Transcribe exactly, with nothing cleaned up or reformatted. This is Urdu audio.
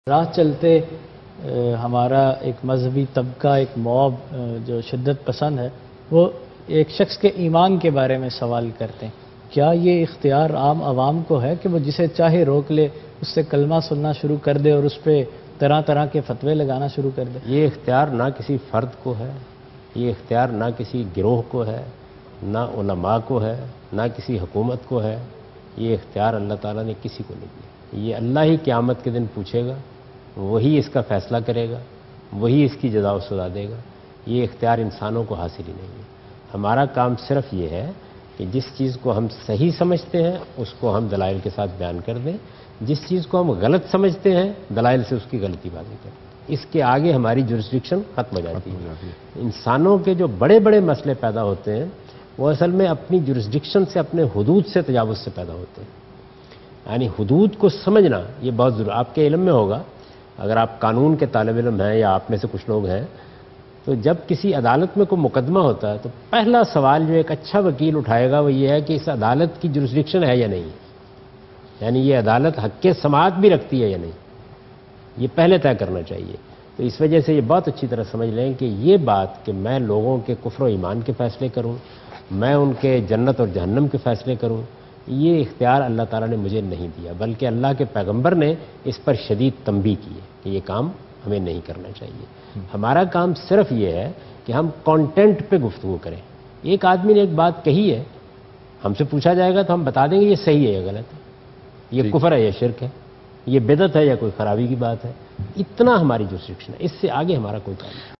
راہ چلتے ہمارا ایک مذہبی طبقہ، ایک موب جو شدت پسند ہے، وہ ایک شخص کے ایمان کے بارے میں سوال کرتے ہیں۔ کیا یہ اختیار عام عوام کو ہے کہ وہ جسے چاہے روک لے، اس سے کلمہ سننا شروع کر دے اور اس پہ طرح طرح کے فتوے لگانا شروع کر دے؟ یہ اختیار نہ کسی فرد کو ہے، یہ اختیار نہ کسی گروہ کو ہے، نہ علماء کو ہے، نہ کسی حکومت کو ہے۔ یہ اختیار اللہ تعالیٰ نے کسی کو نہیں دیا۔ یہ اللہ ہی قیامت کے دن پوچھے گا، وہی اس کا فیصلہ کرے گا، وہی اس کی جزا و سزا دے گا۔ یہ اختیار انسانوں کو حاصل ہی نہیں ہے۔ ہمارا کام صرف یہ ہے کہ جس چیز کو ہم صحیح سمجھتے ہیں اس کو ہم دلائل کے ساتھ بیان کر دیں، جس چیز کو ہم غلط سمجھتے ہیں دلائل سے اس کی غلطی واضح کریں۔ اس کے آگے ہماری جورسڈکشن ختم ہو جاتی ہے۔ انسانوں کے جو بڑے بڑے مسئلے پیدا ہوتے ہیں وہ اصل میں اپنی جورسڈکشن سے، اپنے حدود سے تجاوز سے پیدا ہوتے ہیں۔ یعنی حدود کو سمجھنا یہ بہت ضروری۔ آپ کے علم میں ہوگا، اگر آپ قانون کے طالب علم ہیں یا آپ میں سے کچھ لوگ ہیں، تو جب کسی عدالت میں کوئی مقدمہ ہوتا ہے تو پہلا سوال جو ایک اچھا وکیل اٹھائے گا وہ یہ ہے کہ اس عدالت کی جورسڈکشن ہے یا نہیں، یعنی یہ عدالت حق کے سماعت بھی رکھتی ہے یا نہیں، یہ پہلے طے کرنا چاہیے۔ تو اس وجہ سے یہ بہت اچھی طرح سمجھ لیں کہ یہ بات کہ میں لوگوں کے کفر و ایمان کے فیصلے کروں، میں ان کے جنت اور جہنم کے فیصلے کروں، یہ اختیار اللہ تعالیٰ نے مجھے نہیں دیا، بلکہ اللہ کے پیغمبر نے اس پر شدید تنبیہ کی ہے کہ یہ کام ہمیں نہیں کرنا چاہیے۔ ہمارا کام صرف یہ ہے کہ ہم کانٹینٹ پہ گفتگو کریں۔ ایک آدمی نے ایک بات کہی ہے، ہم سے پوچھا جائے گا تو ہم بتا دیں گے یہ صحیح ہے یا غلط ہے، یہ کفر ہے یا شرک ہے، یہ بدعت ہے یا کوئی خرابی کی بات ہے۔ اتنا ہماری جورسڈکشن ہے، اس سے آگے ہمارا کوئی کام نہیں۔